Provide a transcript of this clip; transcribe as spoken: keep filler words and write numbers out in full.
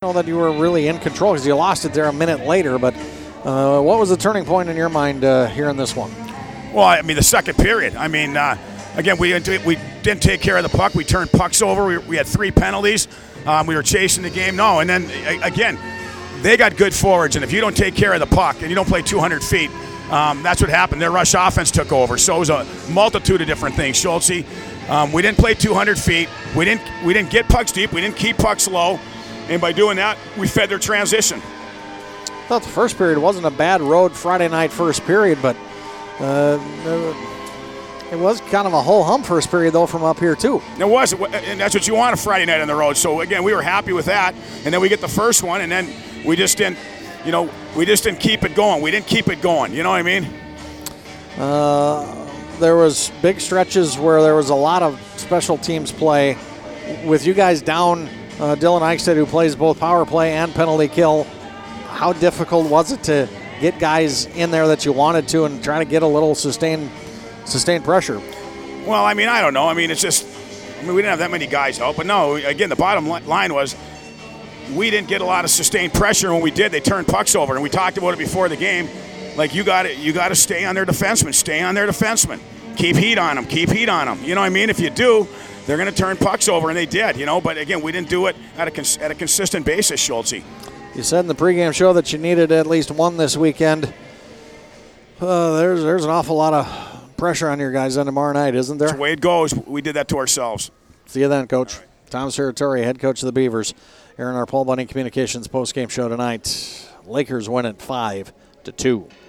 know that you were really in control because you lost it there a minute later, but uh, what was the turning point in your mind uh, here in this one? Well, I mean, the second period. I mean, uh, again, we didn't, we didn't take care of the puck. We turned pucks over. We, we had three penalties. Um, we were chasing the game. No, and then, again, they got good forwards, and if you don't take care of the puck and you don't play two hundred feet, um, that's what happened. Their rush offense took over. So it was a multitude of different things. Schultz, um, we didn't play two hundred feet. We didn't, we didn't get pucks deep. We didn't keep pucks low. And by doing that, we fed their transition. I thought the first period wasn't a bad road Friday night first period, but uh, it was kind of a whole hum first period, though, from up here, too. It was, and that's what you want a Friday night on the road. So, again, we were happy with that. And then we get the first one, and then we just didn't, you know, we just didn't keep it going. We didn't keep it going. You know what I mean? Uh, there was big stretches where there was a lot of special teams play. With you guys down, Uh, Dylan Eichstedt, who plays both power play and penalty kill, how difficult was it to get guys in there that you wanted to and try to get a little sustained sustained pressure? Well, I mean, I don't know. I mean, it's just, I mean, we didn't have that many guys out. But no, again, the bottom line was we didn't get a lot of sustained pressure. And when we did, they turned pucks over. And we talked about it before the game. Like, you got to you got to stay on their defensemen. Stay on their defensemen. Keep heat on them. Keep heat on them. You know what I mean? If you do, they're going to turn pucks over, and they did, you know. But, again, we didn't do it at a, cons- at a consistent basis, Schultz. You said in the pregame show that you needed at least one this weekend. Uh, there's there's an awful lot of pressure on your guys on tomorrow night, isn't there? That's the way it goes. We did that to ourselves. See you then, Coach. Right. Tom Serratori, head coach of the Beavers, here in our Paul Bunning Communications postgame show tonight. Lakers win it five to two.